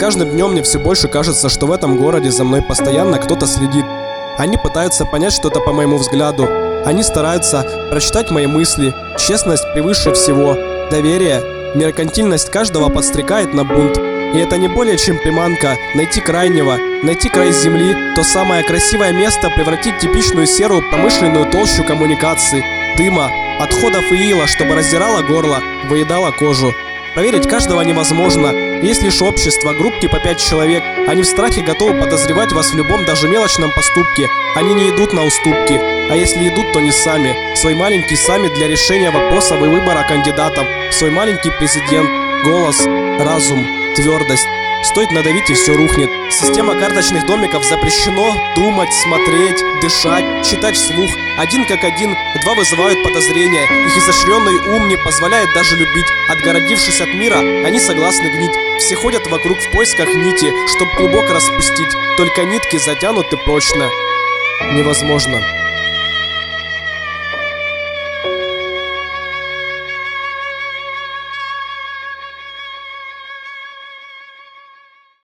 каждым днем мне все больше кажется, что в этом городе за мной постоянно кто-то следит. Они пытаются понять что-то по моему взгляду. Они стараются прочитать мои мысли. Честность превыше всего. Доверие. Меркантильность каждого подстрекает на бунт. И это не более чем приманка найти крайнего, найти край земли, то самое красивое место, превратить в типичную серую промышленную толщу коммуникаций, дыма, отходов и ила, чтобы раздирало горло, выедало кожу. Проверить каждого невозможно. Есть лишь общество, группки по 5 человек. Они в страхе готовы подозревать вас в любом, даже мелочном поступке. Они не идут на уступки. А если идут, то не сами. Свой маленький саммит для решения вопросов и выбора кандидатов. Свой маленький президент. Голос, разум, твердость. Стоит надавить, и все рухнет. Система карточных домиков запрещено думать, смотреть, дышать, читать вслух. Один как один, два вызывают подозрения. Их изощренный ум не позволяет даже любить. Отгородившись от мира, они согласны гнить. Все ходят вокруг в поисках нити, чтоб клубок распустить. Только нитки затянуты прочно. Невозможно.